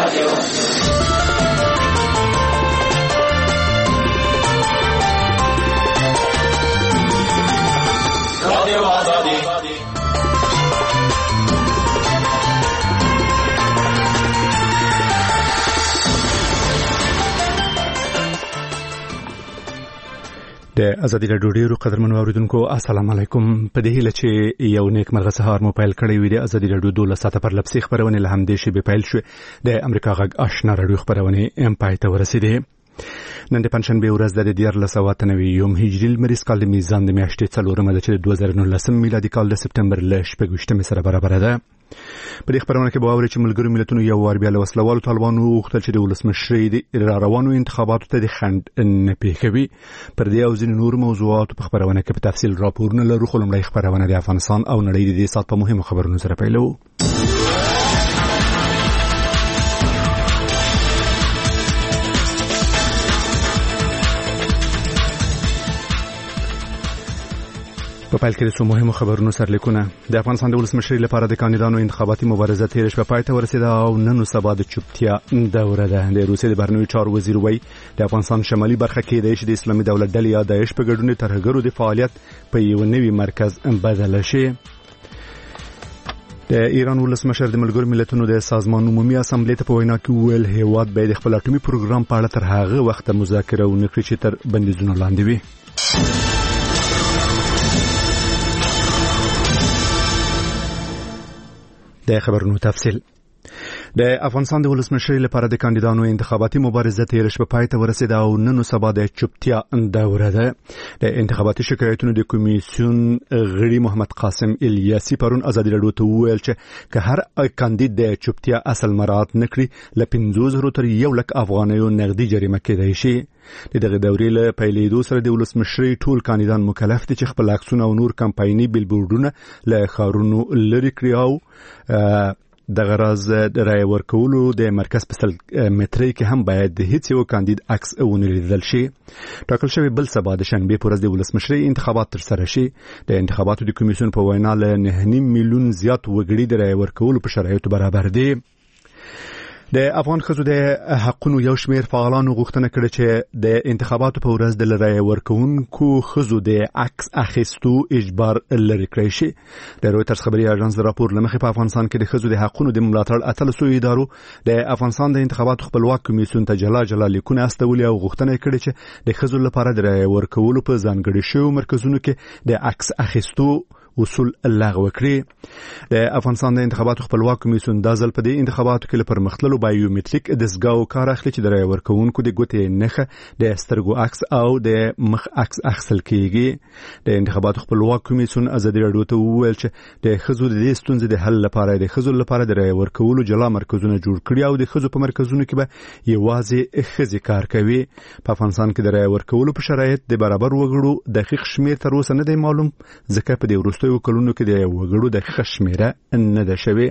د ازادي راډیو ډیرو قدرمنو اوریدونکو السلام علیکم. په دې هیله چې یو نیک مرغه سهار مو پیل کړی وي. د ازادي راډیو 12 ساعته پر لپسې خبرونه له همدې شی به پیل شو. د امریکا غږ آشنا راډیو خبرونه ام پای ته ورسېده. نن د پنځشنبه ورځ د 1499 هجري لمریز کال د میزان د میاشتې 4 د 2019 میلادي کال د سپټمبر ل 18 سره برابر ده. په دې خبرونه کې به اوري چې ملګرو ملتونو یو وار بیا له وسلوالو طالبانو غوښتل چې د ولسمشرۍ د روانو انتخاباتو ته د خنډ نه پیښوي. پر دې او ځینې نور موضوعات په خبرونه کې په تفصیل راپورونه لرو. خو لومړی خبرونه د افغانستان او نړۍ د دې سات په مهمو خبرونو سره پیلو. په پیل کې د مهمو خبرونو سرلیکونه. د افغانستان د ولسمشرۍ لپاره د کاندیدانو انتخاباتي مبارزه تیر شپه پای ته ورسېده او نن سبا د چوپتیا دوره ده. د روسیې د بهرنیو چارو وزیر وایي د افغانستان شمالي برخه کې د اسلامي دولت ډلې یا داعش په ګډون د ترهګرو د فعالیت په یو نوي مرکز بدل شي. د ایران ولسمشر د ملګرو ملتونو د سازمان عمومي اسامبلې ته په وینا کې ویل هیواد به د خپل اټومي پروګرام په اړه تر هغه وخت مذاکره ونکړي چې تر بندیزونو لاندې وي. د خبرونو تفصیل. د افغانستان د ولسمشرۍ لپاره د کاندیدانو انتخاباتي مبارزه تیر شپه پای ته ورسېده او نن سبا د چوپتیا دوره ده. د انتخاباتي شکایتونو د کمیسیون غړي محمد قاسم الیاسی پرون ازادي راډیو ته وویل چې که هر کاندید د چوپتیا اصل مراعات نکړي ل 50,000 تر 1,00,000 افغانیو نقدي جریمه کېدای شي. د دغه دورې له پیلېدو سره د ولسمشرۍ ټول کاندیدان مکلف دي چې خپل عکسونه او نور کمپایني بیلبورډونه له ښارونو لرې کړي او د غرض د رای ورکولو د مرکز په 100 مترۍ کې هم باید د هیڅ یو کاندید عکس ونه لیدل شي. ټاکل شوی بل سبا د شنبه پر ورځ د ولسمشرۍ انتخابات تر سره شي. د انتخاباتو د کمیسیون په وینا له 9.5 میلیون زیات وګړي د رای ورکولو په شرایطو برابر دي. د افغان ښځو د حقونو یو شمېر فعالانو غوښتنه کړې چې د انتخاباتو په ورځ د رای ورکوونکو ښځو د عکس اخیستو اجبار لرې کړی شي. د رویټرز خبري اژانس راپور لمخې په افغانستان کې د ښځو د حقونو د ملاتړ اتلسو ادارو د افغانستان د انتخاباتو خپلواک کمیسیون ته جلا لیکونه استولي او غوښتنه کړې چې د ښځو لپاره د رای ورکولو په ځانګړي شویو مرکزونو کې د عکس اخیستو اصول لغوه کړي. د افغانستان د انتخاباتو خپلواک کمیسیون د ځل په دې انتخاباتو کې لپاره مختلو بایومټریک دستګاو کار اخلي چې د رای ورکوونکو د ګوتې نښه د سترګو عکس او د مخ عکس اخیستل کیږي. د انتخاباتو خپلواک کمیسیون ازادي راډیو ته وویل چې د ښځو د دې ستونزې د حل لپاره د ښځو لپاره د رای ورکولو جلا مرکزونه جوړ کړي او د ښځو په مرکزونو کې به یوازې ښځې کار کوي. په افغانستان کې د رای ورکولو په شرایط د برابر وګړو دقیق شمیر تر اوسه نه دی معلوم، ځکه په دې وروستیو کلونو کې د وګړو دقیقه شمیره نه ده شوې.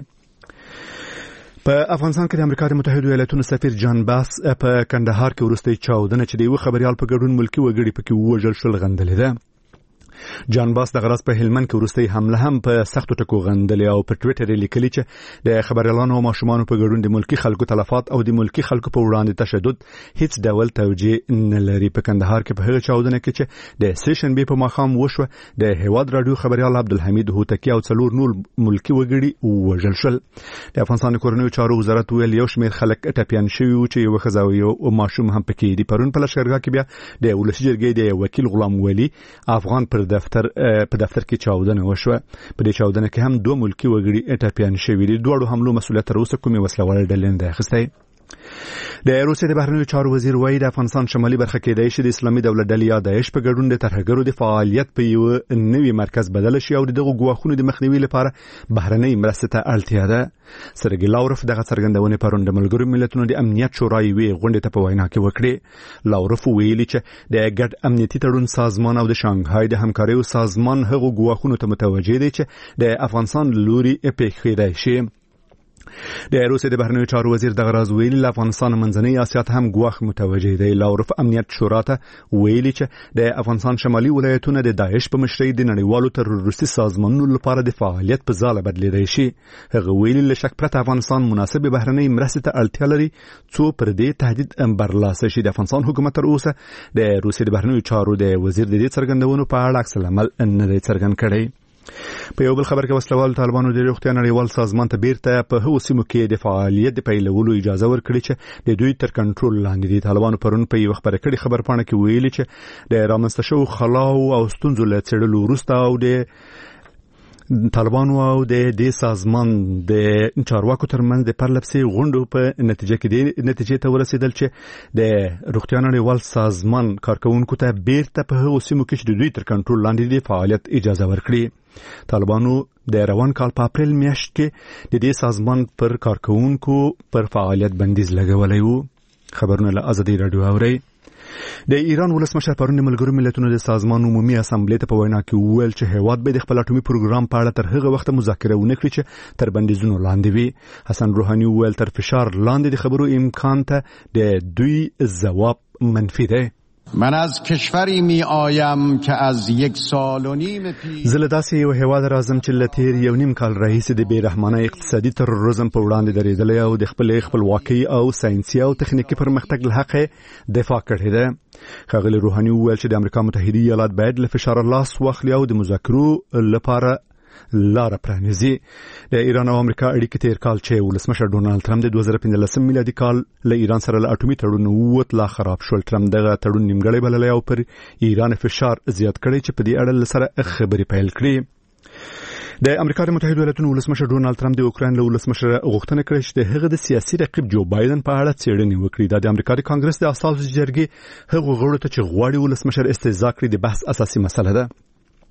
په افغانستان کې د امریکا د متحده ایالاتونو سفیر جان باس په کندهار کې وروستۍ چاودنه چې د یو خبريال په ګډون ملکی وګړي پکې وژل شول غندلې ده. جان باس د غرض په هلمند کې وروستۍ حمله هم په سختو ټکو غندلې او په ټوئیټر لیکلي چې د خبريالانو او ماشومان په ګډون د ملکی خلکو تلفات او د ملکی خلکو په وړاندې تشدد هیڅ ډول توجیه نه لري. په کندهار کې په هغه چاودنه کې چې د سیشن بي په ماښام وشوه د هیواد رادیو خبريال عبدالحمید هوتکی او څلور نور ملکی وګړي وژل شول. د افغانستان کورنیو چارو وزارت ویل یو شمېر خلک ټپيان شوي و چې یو خزاوي او ماشوم هم پکې دي. پرون په لښکرګاه کې بیا د ولسی جرګې د وکیل غلام ولی افغان په دفتر کې چاودنه وشوه. په دې چاودنه کې هم 2 ملکی وګړي ټپيان شوي دي. دوه حملو مسؤلیت تر اوسه کومې وسلوال ډلې نه اخیستې. د روسیې د بهرنیو چارو وزیر وایي د افغانستان شمالي برخه کې د اسلامي دولت ډلې یا داعش په ګډون د ترهګرو د فعالیت په یو نوي مرکز بدل شي او دغه ګواښونو د مخنیوي لپاره بهرنۍ مرستې ته اړتیا ده. سرګي لاورف دغه څرګندونه پرون د ملګرو ملتونو د امنیت شورای وی غونډې ته په وینا کې وکړه. لاورف ویلي چې د ګډ امنیتي تړون سازمان او د شانګهای د همکاریو سازمان هغه ګواښونو ته متوجه دي چې د افغانستان لوري پیښ کېدای شي. د روسیې د بهرنیو چارو وزیر دغه راز ویلي له افغانستان منځنۍ اسیا ته هم ګواښ متوجه دی. لاورف امنیت شورا ته ویلي چې د افغانستان شمالي ولایتونه د داعش په مشرۍ د نړیوالو تروریستي سازمانونو لپاره د فعالیت په ځاله بدلیدای شي. هغه ویلي له شک پرته افغانستان مناسب بهرنۍ مرستې ته اړتیا لري څو پر دې تهدید برلاسه شي. د افغانستان حکومت تر اوسه د روسیې د بهرنیو چارو د وزیر د دې څرګندونو په اړه عکس العمل نه دی څرګند کړی. په یو بل خبر کې وسلوال طالبانو د روغتیا نړیوال سازمان ته بیرته په هغو سیمو کې د فعالیت د پیلولو اجازه ورکړي چې د دوی تر کنټرول لاندې دي. طالبانو پرون په یو خبره کړي خبرپاڼه کې ویلي چې د رامنځته شوو خلاو او ستونزو له څېړلو وروسته او د طالبانو او د دې سازمان د چارواکو ترمنځ د پرلپسې غونډو په نتیجه کې د نتیجې ته ورسېدل چې د روغتیا نړیوال سازمان کارکونکو ته بیرته په هغو سیمو کې چې د دوی تر کنټرول لاندې دي فعالیت اجازه ورکړي. طالبانو د روان کال په اپریل میاشت کې د دې سازمان پر کارکونکو پر فعالیت بندیز لګولی و. خبرونه له ازادي راډیو اورئ. د ایران ولسمشر پرون د ملګرو ملتونو د سازمان عمومي اسامبلې ته په وینا کې وویل چې هیواد به د خپل اټومي پروګرام په اړه تر هغه وخت مذاکره ونه کړي چې تر بندیزونو لاندې وي. حسن روحاني وویل تر فشار لاندې د خبرو امکان ته د دوی ځواب منفي دی. من از کشوری می آیم که از 1 سال و نیم پیش زه له داسې یو هیواد راځم چې له تیر 1.5 کال راهیسې د بېرحمانه اقتصادي تروریزم په وړاندې درېدلی او د خپلې خپلواکۍ او ساینسي او تخنیکي پرمختګ له حقه دفاع کړې ده. ښاغلي روحاني وویل چې د امریکا متحده ایالات باید له فشار لاس واخلي او د مذاکرو لپاره لار پرانیزي. د ایران او امریکا اړیکې تیر کال چې ولسمشر ډونالد ټرمپ د 2015 میلادي کال له ایران سره له اټومي تړون ووت لا خراب شول. ټرمپ دغه تړون نیمګړی بللی او پر ایران فشار زیات کړی چې په دې اړه سره خبرې پیل کړي. د امریکا د متحده ایالاتو ولسمشر ډونالد ټرمپ د اوکراین له ولسمشر غوښتنه کړې چې د هغه د سیاسي رقیب جو بایدن په اړه څېړنې وکړي. دا د امریکا د کانګرس د اساسي جرګې هغو غړو ته چې غواړي ولسمشر استهزاء کړي د بحث اساسي مسله ده.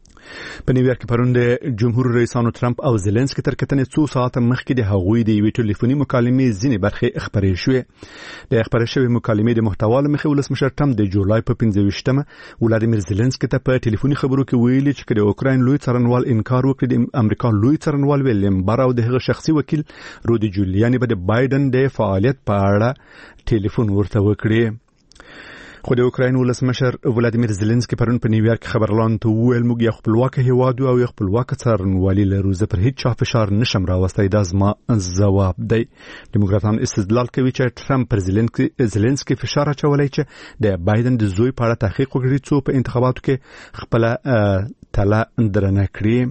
په نیویارک کې پرون د جمهور رئیسانو ټرمپ او زيلنسکي تر کتنې 2 ساعته مخکې د هغوی د یوې ټلیفوني مکالمې ځینې برخې خبرې شوې. د خبرې شوې مکالمې د محتوا له مخې ولسمشر ټرمپ د جولای په 15مه ولادیمیر زيلنسکي ته په ټلیفوني خبرو کې ویلي چې د اوکراین لوی څارنوال انکار وکړي د امریکا لوی څارنوال ویلیم بار او د هغه شخصي وکیل رودي جولیاني به د بایدن د فعالیت په اړه ټلیفون ورته وکړي. خو د اوکراین ولسمشر ولادیمیر زيلنسکي پرون په نیویارک خبرلاندو ته وویل موږ یو خپلواک هیواد او یو خپلواک څارنوالي لرو. زه پر هیڅ چا فشار نشم راوستی. دا زما ځواب دی. دیموکراتان استدلال کوي چې ټرمپ پر زيلنسکي فشار اچولی چې د بایدن د زوی په اړه تحقیق وکړي څو په انتخاباتو کې خپل تله درنه کړي.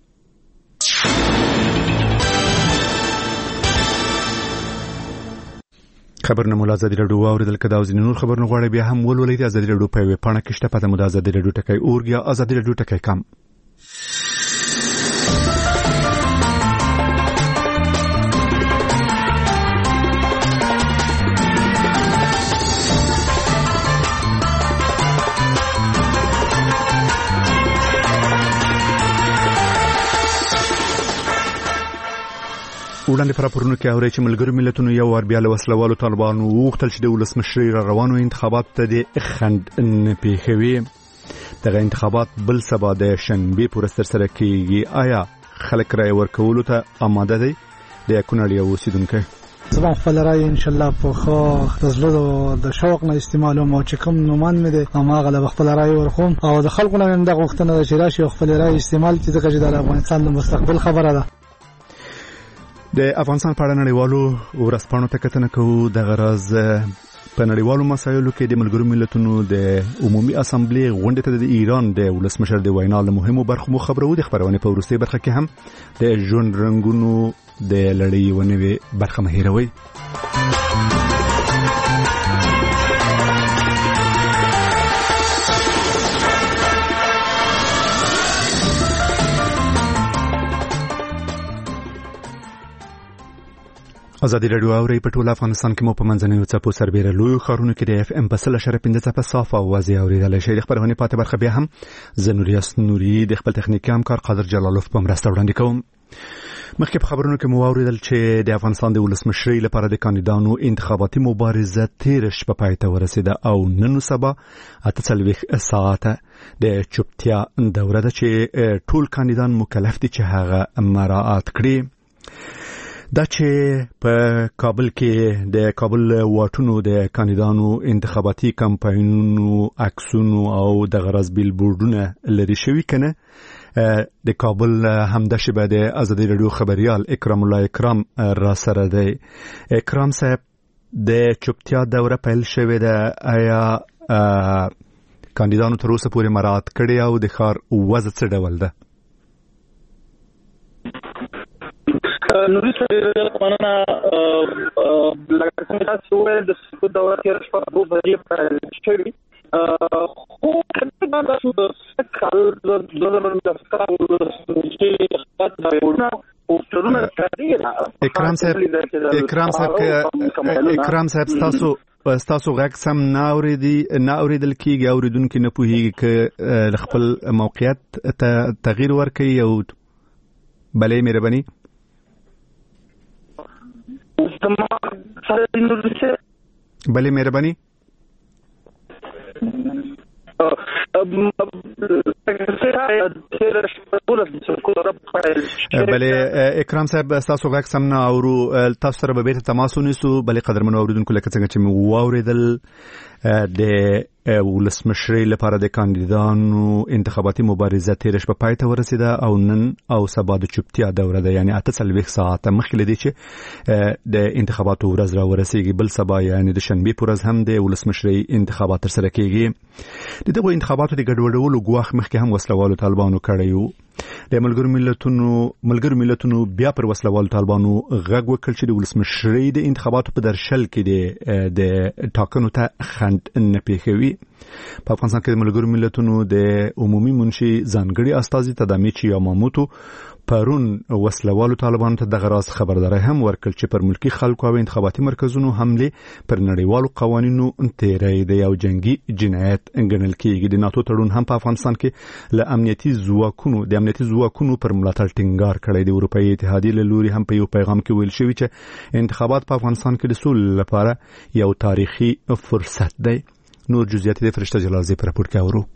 خبرونه مو ازادي راډیو اوریدل کدا او ځینې نور خبرونه غواړي بیا هم ولولئ. د ازادي راډیو په ویب پاڼه کې شته پته مو د ازادي راډیو ټکی اورګ یا ازادي راډیو ټکی کام. وړاندې پر پرونو کې اوري چې ملګرو ملتونو یو ور بیا له وسلوالو طالبانو وغوښتل چې د ولسمشر روانو انتخابات ته د خند نه پیښوي. دغه انتخابات بل سبا د شنبه پر سره کېږي. آیا خلک رای ورکولو ته آماده دي؟ د کونړ یو اوسیدونکو زما خپل رای ان شاء الله په خو تزلو د شوق نه استعمالوم او چې کوم نومان مې د اماغه خپل رای ورخوم او د خلکو نه د غوښتنه چې راشي خپل رای استعمال چې د افغانستان د مستقبل خبره ده. د افغانستان په اړه نړیوالو ورځپاڼو ته کتنه کوو. د غرض په نړیوالو مسایلو کې د ملګرو ملتونو د عمومي اسامبلې غونډې ته د ایران د ولسمشر د وینا له مهمو برخو خبرو. د خبرونه په وروستۍ برخه کې هم د ژوند رنگونو د لړۍ ونوي برخه مهیروي. ازادي راډیو اوري په ټول افغانستان کې مو په منځنیو څپو سربېره لوی خارونو کې د اف ام په 100.5 څپه صاف او واضح اوریدل شي. خبرونه پاتې برخه بیا هم زنوریاس نوري د خپل تخنیکی همکار قادر جلالوف په مرسته وړاندې کوم. مخکې په خبرونو کې مو اوریدل چې د افغانستان د ولسمشرۍ لپاره د کاندیدانو انتخاباتي مبارزه تیر شپه پای ته ورسیده او نن سبا 48 ساعته د چوپتیا دوره ده چې ټول کاندیدان مکلف دي چې هغه مراعات کړي. دا چې په کابل کې د کابل واټونو د کاندیدانو انتخاباتي کمپاینونو عکسونو او د غرض بیلبورډونه لري شوی کنه د کابل همدا شبه د ازادي رادیو خبريال اکرام الله اکرام را سره دی. اکرام صاحب د چوپتیا دوره پیل شوې ده، آیا کاندیدانو تر اوسه پورې مراعات کړي او د ښار وضع څه ډول ده؟ نوري سره قانونا لکه څنګه چې وایي د سکوت دوره کې شپه 2 بجې پیل شوې خو کله دا چې د سکال د زمونږ د سکال اکرام صاحب تاسو غږ سم نه اوریدل کیږي، اوریدونکو نه پوهیږي چې خپل موقعیت تغییر ورکړي او بلې مهرباني بلې مهرباني بلې اکرام صاحب تاسو غږ سم نه اورو، تاسو سره به بیرته تماس ونیسو. بلې قدرمنو اوریدونکو لکه څنګه چې مو واوریدل د ولسمشرۍ لپاره د کاندیدانو انتخاباتي مبارزه تیر شپه پای ته ورسیده او نن او سبا د چوپتیا دوره ده، یعنی 48 ساعت مخکې لدی چې د انتخاباتو ورځ را ورسیږي. بل سبا یعنی د شنبه پر ورځ هم د ولسمشرۍ انتخابات تر سره کیږي. دغه انتخاباتو د ګډوډولو ګواښ مخکې هم وسلوالو طالبانو کړیو. د ملګرو ملتونو بیا پر وسلوالو طالبانو غږ وکړ چې د ولسمشرۍ د انتخاباتو په درشل کې د ټاکنو ته خنډ نه پیښوي. په افغانستان کې د ملګرو ملتونو د عمومي منشي ځانګړي استازي تدامیچی یاماموتو پرون وسلوالو طالبانو ته دغه راز خبرداري هم ورکړ چې پر ملکی خلکو او انتخاباتي مرکزونو حمله پر نړیوالو قوانینو تیری دی او جنگي جنایت ګڼل کیږي. د ناتو تړون هم په افغانستان کې له امنیتي ځواکونو پر ملاتړ ټینګار کړی دی. اروپאי اتحادیه له لوري هم په یو پیغام کې ویل شوی چې انتخابات په افغانستان کې د سولې لپاره یو تاریخي فرصت دی. نور جزئیات د فرشته جلالزی پر راپور کې اورو.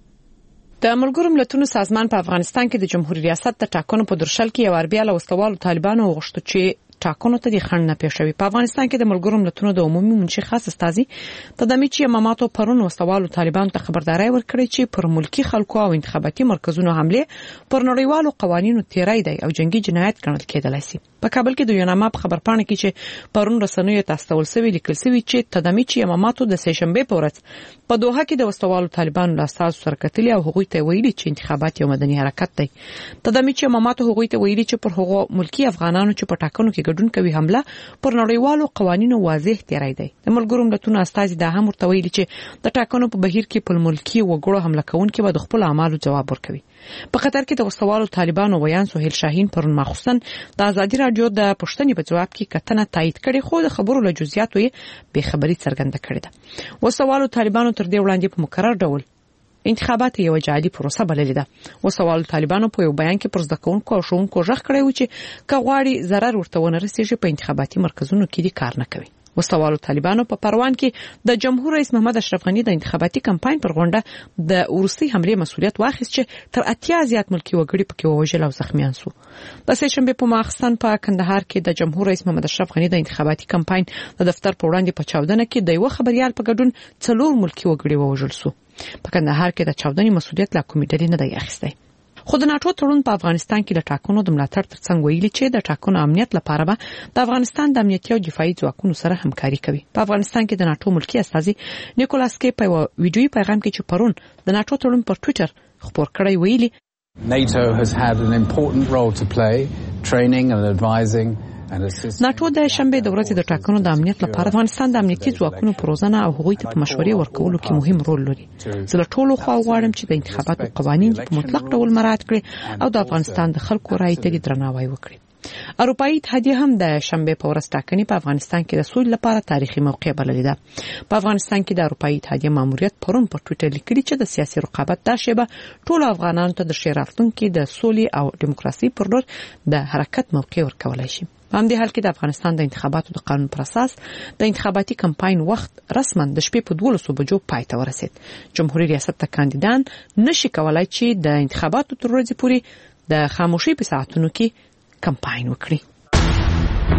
د ملګرو ملتونو سازمان په افغانستان کې د جمهوریت ریاست د ټاکنو په درشل کې یو اربیا له وسلوالو طالبانو غوښتل چې ټاکنو ته د خنډ نه پیښوي. په افغانستان کې د ملګرو ملتونو د عمومي منشي خاص استازي تدامیچی یاماموتو پرون وسلوالو طالبانو ته خبرداري ورکړې چې پر ملکی خلکو او انتخاباتي مرکزونو حمله پر نړیوالو قوانینو تیری دی او جنگي جنایت ګڼل کېدلای شي. په کابل کې د یوناما په خبرپاڼه کې چې پرون رسنیو ته استول شوی لیکل شوی چې تدامیچی یاماموتو د سهشنبه په ورځ په دوحه کې د وسلوالو طالبانو له استازو سره کتلي او هغوی ته ویلي چې انتخابات یو مدني حرکت دی. تدامیچی یاماموتو هغوی ته ویلي چې پر هغو ملکی افغانانو چې په ټاکنو کې ګډون کوي حمله پر نړیوالو قوانینو واضح تیری دی. د ملګرو ملتونو استازي دا هم ورته ویلي چې د ټاکنو په بهیر کې په ملکی وګړو حمله کوونکي به د خپل اعمالو جواب ورکوي. په قطر کې د وسلوالو طالبانو ویان سهیل شاهین پرون مخصوصا د ازادي رادیو د پښتني په جواب کې کتنه تایید کړي، خو د خبرو له جزئیاتو یې به خبري څرګنده کړې ده. وسلوالو طالبانو تر دې وړاندې په مکرر ډول انتخابات یو جعلي پروسه بللې ده. وسلوالو طالبانو په یو بیان کې پر زده کوونکو او ښوونکو ژغ کړی و چې کغواړي ضرر ورته ونه رسیږي په انتخاباتي مرکزونو کې کار نه کوي. وسلوالو طالبانو په پروان کې د جمهور رئیس محمد اشرف غنی د انتخاباتي کمپاین پر غونډه د ورسي حمله مسؤلیت واخیست چې تر 80 زیات ملکی وګړي پکې ووژل او زخمیان شو. د سهشنبه په ماخستان په کندهار کې د جمهور رئیس محمد اشرف غنی د انتخاباتي کمپاین د دفتر په وړاندې په چاودنه کې د یو خبريال په ګډون 4 ملکی وګړي ووژل شو. په کندهار کې د چاودنې مسؤلیت لا کومې ډلې نه دی اخیستی. خو د ناتو تړون په افغانستان کې د ټاکنو د ملاتړ ترڅنګ ویلي چې د ټاکنو امنیت لپاره به د افغانستان د امنیتي او دفاعي ځواکونو سره همکاري کوي. په افغانستان کې د ناتو ملکی استازي نیکولاس کی په ویډیوي پیغام کې چې پرون د ناتو تړون پر ټوئیټر خبر کړی ویلي NATO has had an important role to play, training and advising. ناتو د شنبه د ورځې د ټاکنو د امنیت لپاره افغانستان د امنیتي ځواکونو پروژنه او هغوی ته په مشورې ورکولو کې مهم رول لري. زه له ټولو خوا غواړم چې د انتخاباتو قوانین په مطلق ډول مراعات کړي او د افغانستان د خلکو رایې ته درناوی وکړي. اروپאי اتحادیه هم د شنبه په ورځ ټاکنې په افغانستان کې د سولې لپاره تاریخي موقع بللې ده. په افغانستان کې د اروپאי اتحادیه ماموریت پرون په ټوئیټر لیکلي چې د سیاسي رقابت دا شیبه ټول افغانانو ته د شیرافلونکو د سولې او دیموکراسي پر لور د حرکت موقع ورکولای شي. په همدې حال کې د افغانستان د انتخاباتو د قانون پر اساس د انتخاباتي کمپاین وخت رسما د شپې په 12 بجو پای ته ورسید. جمهوریت ریاست ته کاندیدان نشي کولای چې د انتخاباتو تر ورځې پورې د خاموشي په ساعتونو کې کمپاین وکړي.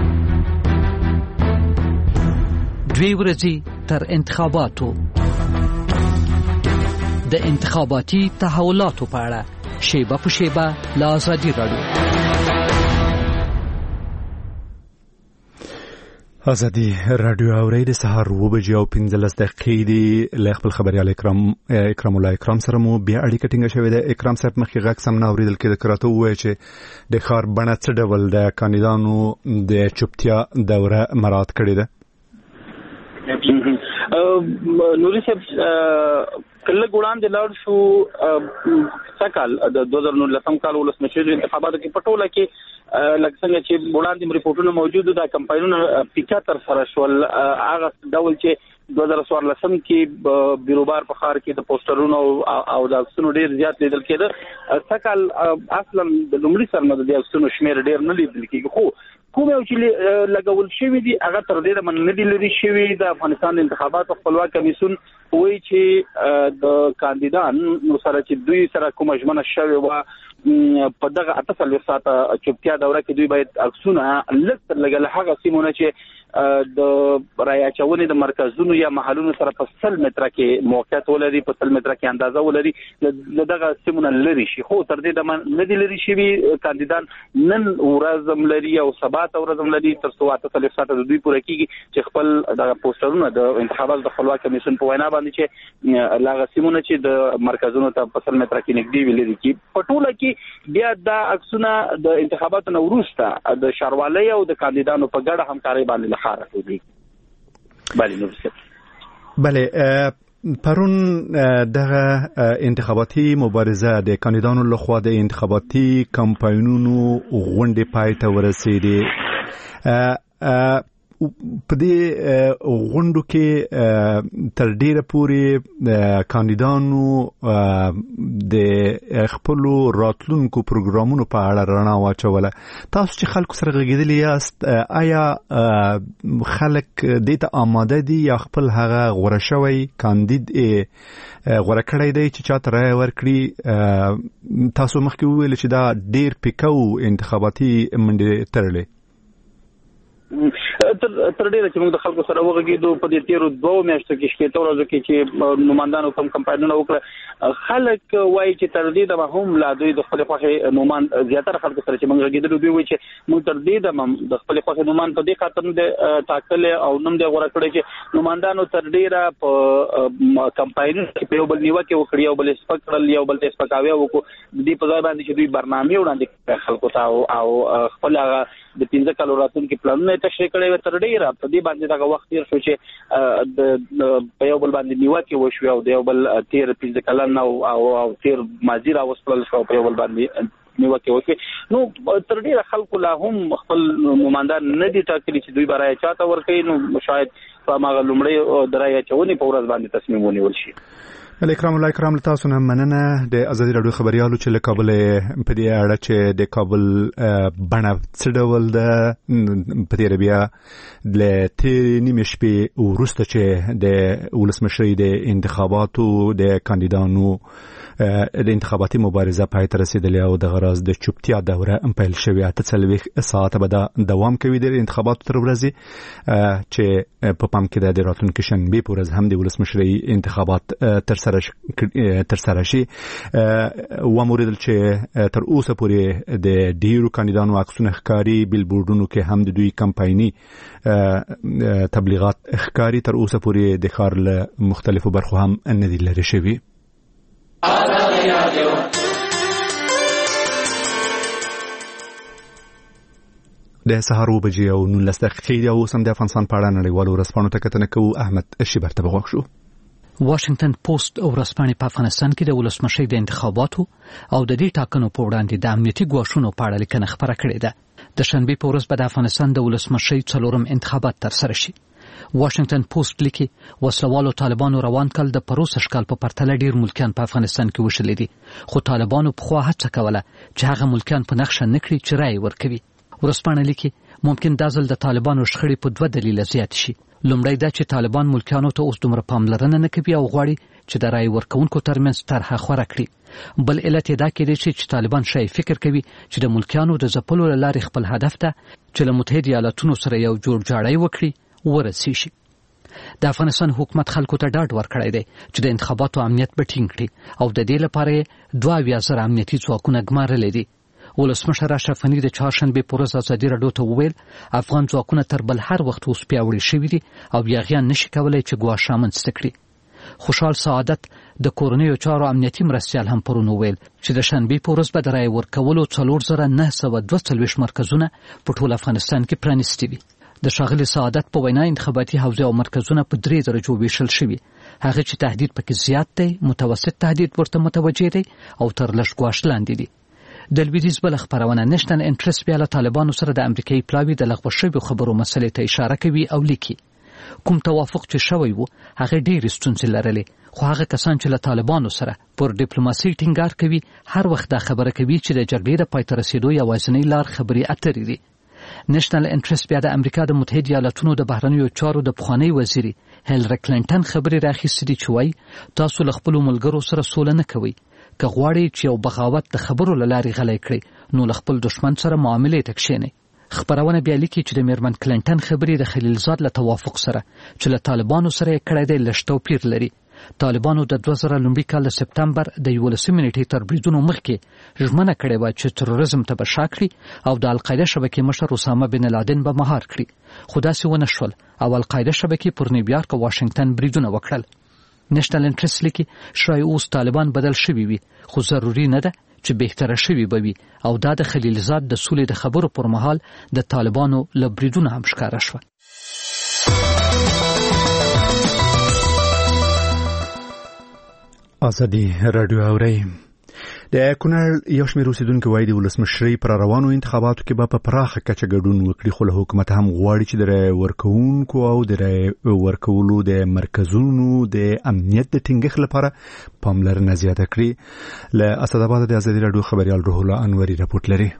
2 ورځې تر انتخاباتو د انتخاباتي تحولاتو په اړه شیبه په شیبه له ازادي راډیو. ازادي رادیو اوري د سهار 9:15 دقیقې دی له خپل خبريال اکرام الله اکرام سره مو بیا اړیکه ټینګه شوې ده. اکرام صاحب مخکې غږ سم نه اوریدل کېده، کراته وایي چې د ښار بڼه څه ډول د کاندیدانو د چوپتیا دوره مراعات کړې ده. نوري صاحب کله ګوړان د لاړ شو سکال د 2019 کال ولسمشر انتخاباتو کې پټوله کې لکه څنګه چې وړاندې رپورټونه موجود ده، کمپاینونه پیکا تر سره شول. هغه ډول چې 2014 کې بیروبار په ښار کې د پوسټرونو او د عکسونو ډیر زیات لیدل کېده. سکال اصلا د لومړي سره د عکسونو شمیر ډیر نه لیدل کېږي، خو کوم یو چې لګول شوی دی هغه تر دې من نه دی لري شوی. د افغانستان انتخاباتو خپلواک کمیسیون وایي چې د کاندیدان نو سره چې دوی سره کومه ژمنه شوی و په دغه 48 ساعته چوپتیا دوره کې دوی باید عکسونه لږ لګل هغه سیمونه چې د رای اچونې د مرکزونو یا محلونو سره په 100 متره کې موقعیت ولري، په 100 متره کې اندازه ولري، دغه سیمونه لري شي. خو تر دې د نه دی لري شي کاندیدان نن ورځم لري او سبات ورځم لري تر څو 48 ساعته دوی پوره کیږي چې خپل دغه پوسټرونه د انتخاباتو د خپلواک کمیسیون په وینا باندې چې لاغه سیمونه چې د مرکزونو ته په 100 متره کې نږدې ویلي کی پټوله کې بیا د عکسونه د انتخاباتو نو وروسته د شاروالۍ او د کاندیدانو په ګډه همکاري باندې بله. پرون دغه انتخاباتي مبارزه د کاندیدانو لخوا د انتخاباتي کمپاینونو غونډې پای ته ورسېدې. په دې غونډو کې تر ډیره پورې کاندیدانو د خپل راتلونکو پروګرامونو په اړه رڼا واچوله. تاسو چې خلکو سره غږیدلی یاست، آیا خلک دې ته آماده دي یا خپل هغه غوړه شوی کاندید غوړه کړی دی چې چاته رای ورکړي؟ تاسو مخکې وویل چې دا ډیر پیکو انتخاباتي منډې تړلې. تر ډیره چې موږ د خلکو سره وغږیدو په دې تیرو 2 میاشتو کې شپږ ورځې کې چې نوماندانو کوم کمپاینونه وکړه، خلک وایي چې تر دې د هم لا دوی د خپل خوښه نومان زیاتره خلکو سره چې موږ غږیدلو دوی وایي چې موږ تر دې د خپل خوښه نومان په دې خاطر د ټاکل او نوم د غوړه کړی چې نوماندانو تر ډیره په کمپاینونو کې په بل نیوکه وکړي او بل سپکړل یو بل سپکاوي وکړو. دې په ځای باندې چې دوی برنامه وړاندې خلکو ته او خپل هغه د 15 کالو راتلونکو پلانونه تشریح کړي و. تر ډیره په دې باندې دا وخت تیر شو چې په یو بل باندې نیوکه وشو او د یو بل تیر 15 کلن او تیر ماضی را وسپل شو په یو بل باندې نیوکه وکړي. نو تر ډیره خلکو لا هم خپل نوماندان نه دي ټاکلي چې دوی برای چاته ورکړي. نو شاید په هغه لومړی درای چونی په ورځ باندې تصمیم ونیول شي. اکرام الله اکرام تاسو نه مننه. د ازادي رادیو خبريالو چې له کابل په دې اړه چې د کابل بڼه څه ډول ده په دې بیا د نیمه شپې وروسته چې د ولسمشرۍ د انتخاباتو د کاندیدانو د انتخاباتي مبارزه پای ته رسیدلې او د غراز د چوپتیا دوره پیل شوې. 48 ساعت به دوام کوي د انتخاباتو تر ورځې چې په پام کې د راتلونکي شنبه په ورځ هم د ولسمشرۍ انتخابات تر سره شي. وموریدل چې تر اوسه پورې د ډیرو کاندیدانو عکسونه ښکاری، بیلبورډونو کې هم د دوی کمپایني تبلیغات ښکاری. تر اوسه پورې د ښار له مختلفو برخو هم نه دي لري شوی. د سهار 9:19 دقیقې او سم د افغانستان په اړه نړیوالو ورځپاڼو ته کتنه کوو. احمد شیبر ته بغوښ شو. واشنگټن پوسټ ورځپاڼې په افغانستان کې د ولسمشۍ د انتخاباتو او د دې ټاکنو په وړاندې د امنیتي ګواښونو په اړه لیکنه خپره کړې ده. د شنبه په ورځ به د افغانستان د ولسمشۍ 4م انتخابات ترسره شي. واشنگټن پوسټ لیکي وسلوالو طالبانو روان کال د پروسه شکل په پرتله ډیر ملکیان په افغانستان کې وشلې دي، خو طالبانو په خوا هڅه کوله چې هغه ملکیان په نقشه نکړي چې رائے ورکوي. ورځپاڼه لیکي ممکن دا ځل د طالبانو شخړې په 2 دلیله زیات شي. لومړی دا چې طالبان ملکیانو ته اوس دومره پاملرنه نه کوي او غواړي چې د رائے ورکونکو ترمنځ طرحه خورا کړي. بل علت دا کېدای شي چې طالبان شای فکر کوي چې د ملکیانو د ځپلو لارې خپل هدف ته چې له متحده ایالاتونو سره یو جوړجاړی وکړي ورسیږي. د افغانستان حکومت خلکو ته ډاډ ورکړی دی چې د انتخاباتو امنیت به ټینګ کړي او د دې لپاره 22,000 امنیتي ځواکونه ګمارلي دي. ولسمشر اشرف غني د چهارشنبې په ورځ ازادي راډیو ته وویل افغان ځواکونه تر بل هر وخت اوس پیاوړي شوي دي او یاغیان نشي کولای چې ګواښ رامنځته کړي. خوشحال سعادت د کورنیو چارو امنیتي مرستیال هم پرون وویل چې د شنبې په ورځ به د رایې ورکولو 4,942 مرکزونه په ټول افغانستان کې پرانیستي وي. د ښاغلي سعادت په وینا انتخاباتي حوزې او مرکزونه په 3 درجو ویشل شوي، هغه چې تهدید پکې زیات دی، متوسط تهدید ورته متوجه دی او تر لږ ګواښ لاندې دی. د لویدیځ بل خبرونه نېشنل انټرست بیا له طالبانو سره د امریکایي پلاوي د لغوه شویو خبرو مسلې ته اشاره کوي او لیکي کوم توافق چې شوی وو هغه ډېرې ستونزې لرلې، خو هغه کسان چې له طالبانو سره پر ډیپلوماسي ټینګار کوي هر وخت دا خبره کوي چې د جګړې د پای ته رسیدو یوازینۍ لار خبرې اترې دي. نېشنل انټرست بیا د امریکا د متحده ایالاتونو د بهرنیو چارو د پخوانی وزیري هیلری کلینټن خبرې راخیستې دي چې وایي تاسو له خپلو ملګرو سره سوله نه کوئ، که غواړئ چې یو بغاوت د خبرو له لارې غلی کړئ نو له خپل دښمن سره معاملې ته کښېنئ. خبرونه بیا لیکي چې د میرمن کلینټن خبرې د خلیلزاد له توافق سره چې له طالبانو سره یې کړی دی لږ توپیر لري. طالبانو د 2000 لومړي کال د سپتمبر د 11 نیټې تر بریدونو مخکې ژمنه کړې وه چې تروریزم ته به شا کړي او د القاعده شبکې مشر اسامه بن لادن به مهار کړي، خو داسې ونه شول او القاعده شبکې پر نیویارک او واشنگټن بریدونه وکړل. نېشنل انټرست لیکي شاید اوس طالبان بدل شوي وي، خو ضروري نه ده چې بهتره شوي به وي او دا د خلیلزاد د سولې د خبرو پر مهال د طالبانو له بریدونه هم ښکاره شوه. ازادي راډیو اوري. د کونړ یو شمېر اوسیدونکو وایي د ولسمشرۍ پر روانو انتخاباتو کې به په پراخه کچه ګډون وکړي، خو له حکومت هم غواړي چې د رایې ورکوونکو او د رایې ورکولو د مرکزونو د امنیت د ټینګښت لپاره پاملرنه زیاته کړي. له اسداباد د ازادي راډیو خبريال روح الله انوري راپورټ لري.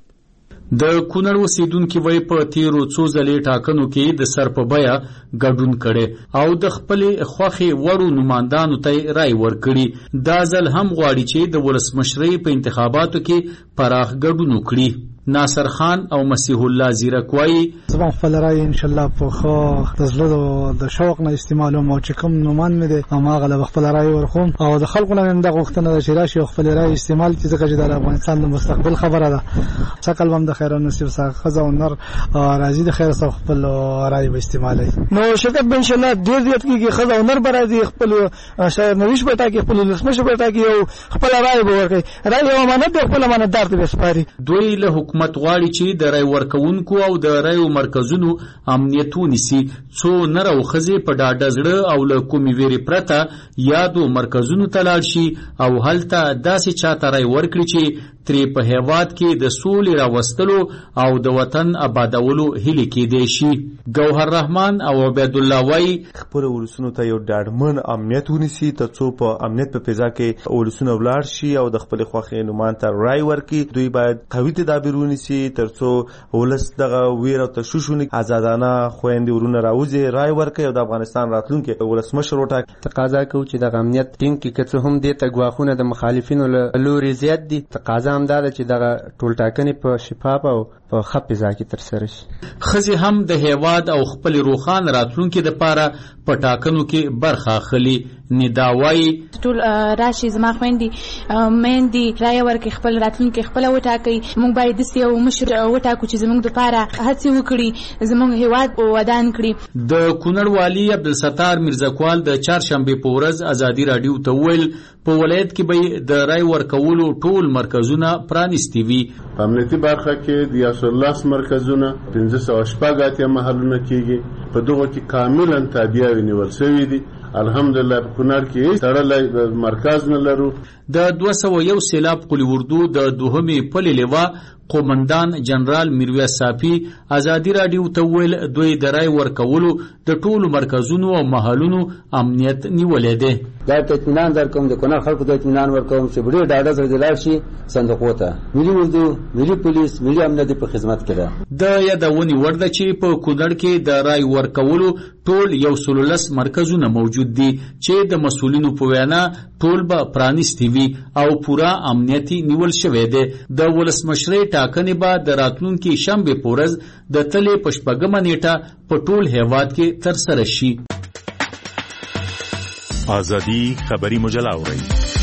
د کونړ اوسیدونکو وایي په تیرو څو ځلې ټاکنو کې د سر په بیه ګډون کړي او د خپل خوښې وړو نمائندانو ته رای ورکړي. دا ځل هم غواړي چې د ولسمشرۍ په انتخاباتو کې پراخ ګډون وکړي. ناصر خان او مسیح الله زیرک وایي زما خپل رای ان شاء الله په خو د زړه د شوق نه استعمالوم او چې کوم نومان مې د هغه له خپل رای ورخوم او د خلکو نه د غوښتنه د شراشي خپل رای استعمال چې ځکه چې د افغانستان د مستقبل خبره ده. څکل هم د خیر نصیب سره خزه او نر راځي د خیر سره خپل رای به استعمالي. نو شکر به ان شاء الله ډیر زیات کیږي خزه او نر به راځي خپل شاید نوښ به تاکي خپل لسمشه به تاکي او خپل رای به ورکړي. رای یو امانت دی، خپل امانتدار ته سپاري. دوی له حکومت غواړي چې د رای ورکوونکو او د رای مرکزونو امنیت ونیسي، څو نر او ښځې په ډاډه زړه او له کومې ویرې پرته یادو مرکزونو ته لاړ شي او هلته داسې چاته رای ورکړي چې ترې په هیواد کې د سولې راوستلو او د وطن آبادولو هیلې کېدای شي. ګوهر رحمان او عبید الله وایي خپل ولسونو ته یو ډاډمن امنیت ونیسي ترڅو په امنیت په فضا کې ولسونه ولاړ شي او د خپل خوښې نومان ته رای ورکړي. دوی باید قوي تدابیر ونیسي ترڅو ولس دغه ویر او تشویشونه آزادانه خويندې ورونه راوځي رای ورکړي او د افغانستان راتلونکي ولسمشر وټاکي. تقاضا کوي چې د امنیت ټینګ کې که هم دې ته ګواښونه د مخالفینو لوري زیات دي. تقاضا هم دا ده چې دغه ټول ټاکنې په شفاف او په ښه فضا کې ترسره شي. ښځې هم د هیواد او خپل روښانه راتلونکي دپاره په ټاکنو کې برخه اخلي. ندا وایي ټول راشي زما خویندې میندې رایه ورکړي، خپل راتلونکي خپله وټاکئ. موږ باید داسې یو مشر وټاکو چې زموږ دپاره هڅې وکړي، زموږ هیواد ودان کړي. د کونړ والي عبدالستار میرزکوال د چهارشنبې په ورځ ازادي راډیو ته وویل په ولایت کې به د رای ورکولو ټول مرکزونه پرانیستي وي. په امنیتي برخه کې د 110 مرکزونه 580 محلونه کېږي. په دغه کې کاملا تابعیاوې نیول شوي دي. الحمدلله په کونړ کې تړلی مرکز نه لرو. د 201 سیلاب قلی اردو د دوهمې پلې لیوا قومندان جنرال میرویس صافي ازادي راډیو ته ویل دوی د رای ورکولو د ټولو مرکزونو او محلونو امنیت نیولې ده. دا اطمینان درکوم د کونړ خلکو ته اطمینان ورکوم چې ډېر ډاډه سره د لاړ شي صندوقو ته. ملي اردو، ملي پولیس، ملي امنیت په خدمت کې ده. د یادونې وړ ده چې په کونړ کې د رای ورکولو ټول 110 مرکزونه موجود دي چې د مسؤلینو په وینا ټول به پرانیستي وي او پورا امنیتي نیول شوی دی. د ولسمشرۍ ټاکنې به د راتلونکي شنبې په ورځ د تلې په 8 نیټه په ټول هیواد کې ترسره شي. ازادي خبری مجله اورئ.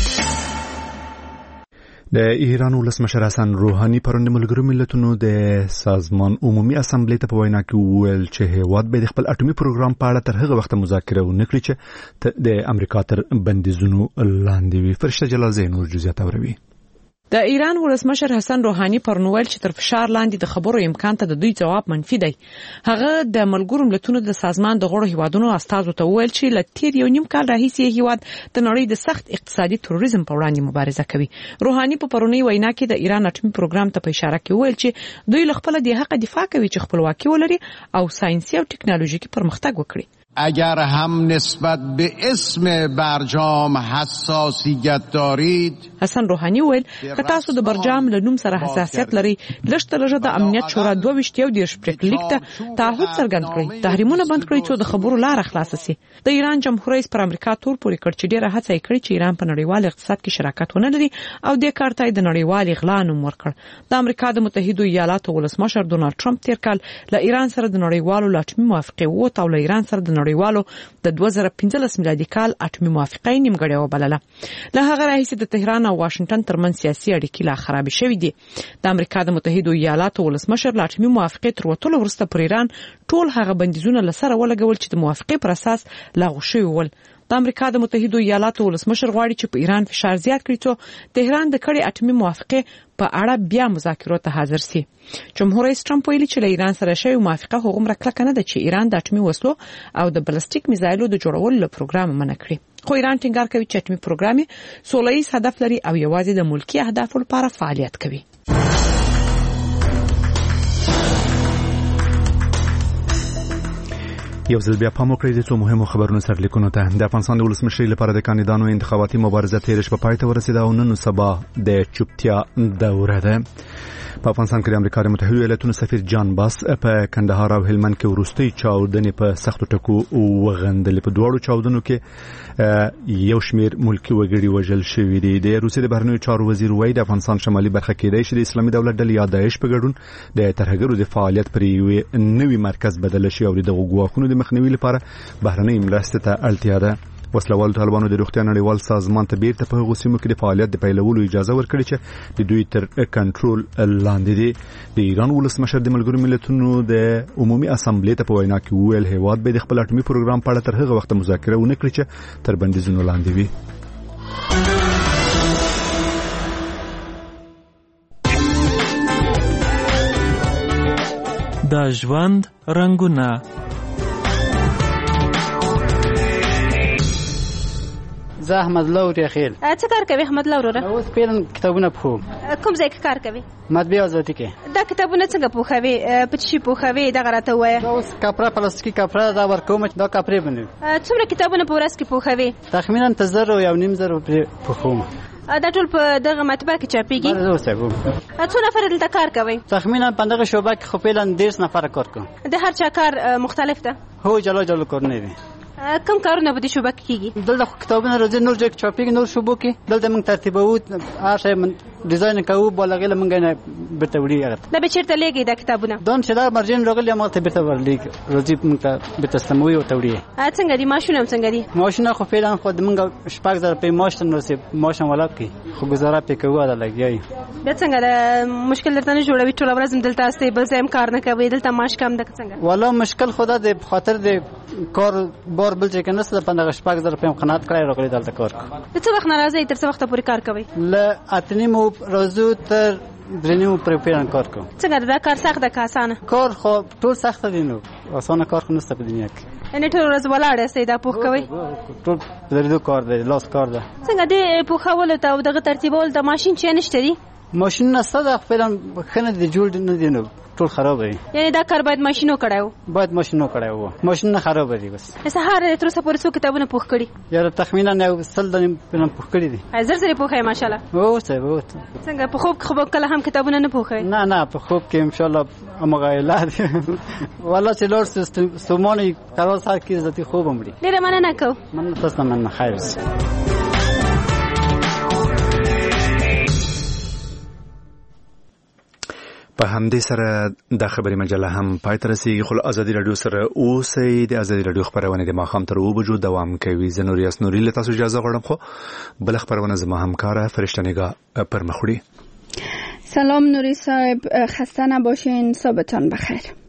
د ایران ولسمشر حسن روحاني پرون د ملګرو ملتونو د سازمان عمومي اسامبلې ته په وینا کې وویل چې هیواد به د خپل اټومي پروګرام په اړه تر هغه وخت مذاکره ونه کړي چې د امریکا تر بندیزونو لاندې وي. فرشته جلال زینور جزئیات اوروي. د ایران ولسمشر حسن روحاني پرون ویل چې تر فشار لاندې د خبرو امکان ته د دوی جواب منفي دی. هغه د ملګرو ملتونو د سازمان د غړو هیوادونو استازو ته ویل چې ل تیر یو نیم کال راهیسې هیواد د نړۍ د سخت اقتصادي تروریزم په وړاندې مبارزه کوي. روحاني په پرونی وینا کې د ایران اټومي پروګرام ته په اشاره کې ویل چې دوی له خپل د حق دفاع کوي چې خپلواکي ولري او ساينسي او ټکنالوژیکي پرمختګ وکړي. اگر هم نسبت به اسم برجام حساسیت دارید، حسن روحاني ویل که تاسو د برجام له نوم سره حساسیت لري، لږ د امنیت شورا 22 پریکړه ته تعهد څرګند کړئ، تحریمونه بند کړئ چې د خبرو لار خلاص شي. د ایران جمهور رئیس پر امریکا تور پورې کړ چې ډیره هڅه کړې چې ایران په نړیوال اقتصاد کې شراکت ونه لري او د کار ته د نړیوال اغلا نوم ورکړ. د امریکا د متحده ایالاتو ولسمشر ډونالد ټرمپ تیر کال له ایران سره د نړیوالو اټومي موافقه وته او له ایران سره د نړیوالو د 2015 میلادي کال اټومي موافقه نیمګړې وبلله. له هغه راهیسې د تهران او واشنگټن ترمنځ سیاسي اړیکې لا خراب شوې دي. د امریکا د متحده ایالاتو ولسمشر له اټومي موافقه تر وټولو وروسته پر ایران ټول هغه بندیزونه لسره ولګول چې د موافقه پر اساس لغوه شوي ول. د امریکا د متحده ایالاتو ولسمشر غواړي چې په ایران فشار زیات کړي څو تهران د کړي اټومي موافقه په اړه بیا مذاکرو ته حاضر شي. جمهور رئیس ټرمپ ویلي چې له ایران سره شوی موافقه هغومره کلکه نه ده چې ایران د اټومي وسلو او د بلستیک میزایلو د جوړولو پروګرام منع کړي. خو ایران ټینګار کوي چې اټومي پروګرام سوله ییز هدف لري او یوازې د ملکی اهدافو لپاره فعالیت کوي. یو ځل بیا پام وکړئ د څو مهمو خبرونو سرلیکونو ته. د افغانستان د ولسمشر لپاره د کاندیدانو انتخاباتي مبارزه تیر شپه پای ته ورسیده او نن سبا د چوپتیا دوره ده. په افغانستان کې د امریکا د متحده ایالاتو سفیر جان باس په کندهار او هلمند کې ورستۍ چاودنې په سختو ټکو وغندلې. په دوړو چاودنو کې یو شمیر ملکی وګړي وژل شوي دي. د روسیې د بهرنیو چارو وزیر وایي د افغانستان شمالي برخه کې د اسلامي دولت ډلې یا داعش په ګډون د ترهګرو د فعالیت پر یو نوي مرکز بدل شي او د غواخونو د مخنیوي لپاره بهرنۍ مرستې ته اړتیا ده. وسلوال طالبانو د روغتیا نړیوال سازمان ته بیرته په هغو سیمو کې د فعالیت د پیلولو اجازه ورکړې چې د دوی تر کنټرول لاندې دي. د ایران ولسمشر د ملګرو ملتونو د عمومي اسامبلې ته په وینا کې وویل هیواد به د خپل اټومي پروګرام په اړه تر هغه وخت مذاکره ونه کړي چې تر بندیزونو لاندې وي. د ژوند رنگونه. زه احمد لوري خیل. څه کار کوي احمد لوري؟ اوس پیرن کتابونه پوښم. کوم ځای کې کار کوي؟ مطبعه ازادي کې. دا کتابونه څنګه پوښوي؟ په چی پوښوي دا غراته وای؟ اوس کپړه پلاستیکي کپړه دا ورکوم دا کپړې باندې. څومره کتابونه په ورځ کې پوښوي؟ تخمینا ته 0 یو نیم 0 پوښوم. دا ټول په دغه مطبعه کې چاپیږي؟ زه اوسم. څو نفر دلته کار کوي؟ تخمینا په دغه شوبه کې خو پیلن 10 نفر کار کوي. د هر چا کار مختلف ده؟ هو جلا کار نه دي. کوم کارونه به د شوبه کې کیږي؟ دلته کتابونه راځي نور ځای چاپیږي نور شوبو کې دلته موږ ترتیبوو هر شی ډیزاین کوو بلغه موږ نه برته وړي هغه دا به چیرته لګي دا کتابونه؟ دون چې دا مرجن راغلی موږ ته برته ورلېږي راځي موږ ته برته سموي او توړي. څنګه دي ماشونه څنګه دي؟ ماشونه خو پیلان خو موږ شپږ زره په ماشین نوسي ماشین ولا کې خو گزاره په کوو دا لګي. دا څنګه دا مشکل درته نه جوړوي ټول ورځ دلته استه بل ځای کار نه کوي دلته ماش کم ده څنګه؟ والله مشکل خدا د خاطر د کار بار بل ځای کې نسته په دغه شپږ زره په قناعت کړی راغلی دلته کار. څه وخت ناراضي تر څه وخت پورې کار کوي؟ ل اتنیمو روزو تر درنیمو پرپیران کار کوم. څنګه دا کار سخت ده که اسانه؟ کار خو ټول سخت دي نو اسانه کار خو نشته په دنیا کې. ان ټول ورځ ولاړ استې دا پوښ کوي؟ ټول درېدو کار دی لاس کار ده. څنګه دې پوښول ته دغه ترتیبول د ماشين چې نشته دي؟ ماشين نشته دا خپل خنه دي جوړ نه دي نو ټول خراب دي. یعنی دا کار باید ماشینو کړایو؟ باید ماشینو کړایو. ماشین نه خراب دي بس. سهار تر اوسه پورې څو کتابونه پوښ کړي؟ یاره تخمینا نه 100 دنه پوښ کړي دي. زر پوښه ماشاءالله. وو څنګه په خوب کله هم کتابونه نه پوښه؟ نه په خوب کې ان شاء الله امغایلات والله چې لور سمونی کارو سره کې عزت خوب امړي. ډیره مننه کو. مننه تاسو مننه خیر. په همدې سره د خبري مجله هم پای ته رسیږي. خو ازادي رادیو سره اوسئ. د ازادي رادیو خبرونه د ماښام تر 2 بجو دوام کوي. زه نور یاسنوري له تاسو اجازه غواړم. خو بل خبرونه زما همکاره فرشته نگاه پر مخ وړي. سلام نوری صاحب، خسته نباشین، صبحتان بخیر.